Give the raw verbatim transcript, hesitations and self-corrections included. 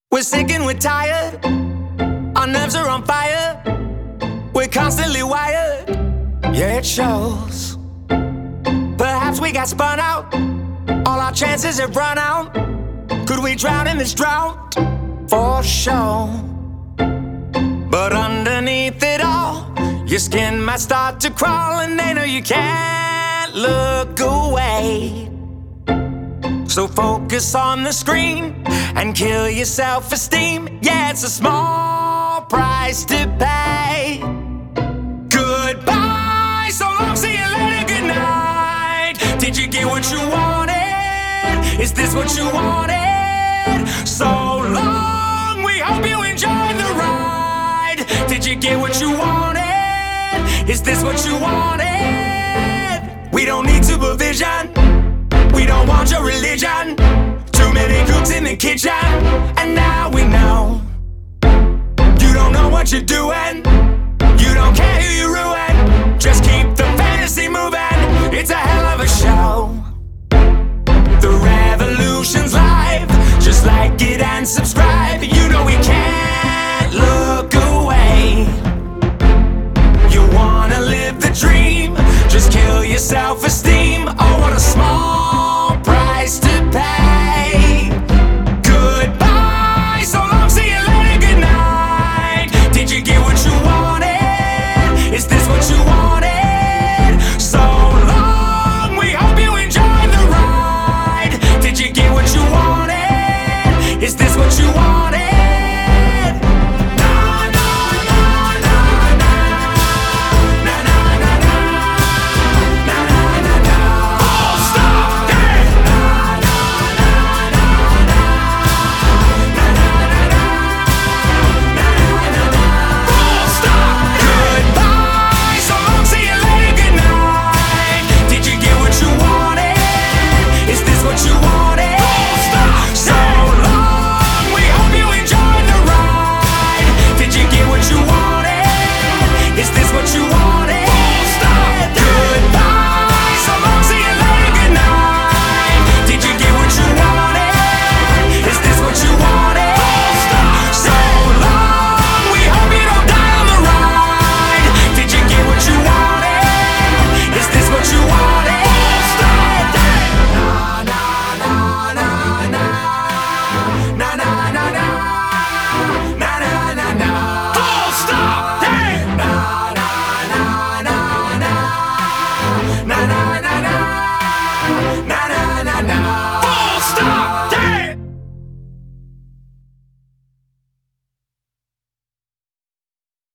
We're sick and we're tired, our nerves are on fire, we're constantly wired, yeah it shows. Perhaps we got spun out, all our chances have run out. Could we drown in this drought? For sure. But underneath it all, your skin might start to crawl, and they know you can't look away. So focus on the screen and kill your self-esteem. Yeah, it's a small price to pay. Goodbye, so long, see you later, good night. Did you get what you wanted? Is this what you wanted? So long, we hope you enjoyed the ride. Did you get what you wanted? Is this what you wanted? We don't need supervision, we don't want your religion. Too many cooks in the kitchen, and now we know. You don't know what you're doing, you don't care who you ruin. Just keep the fantasy moving, it's a hell of a show. The revolution's live, just like it and subscribe.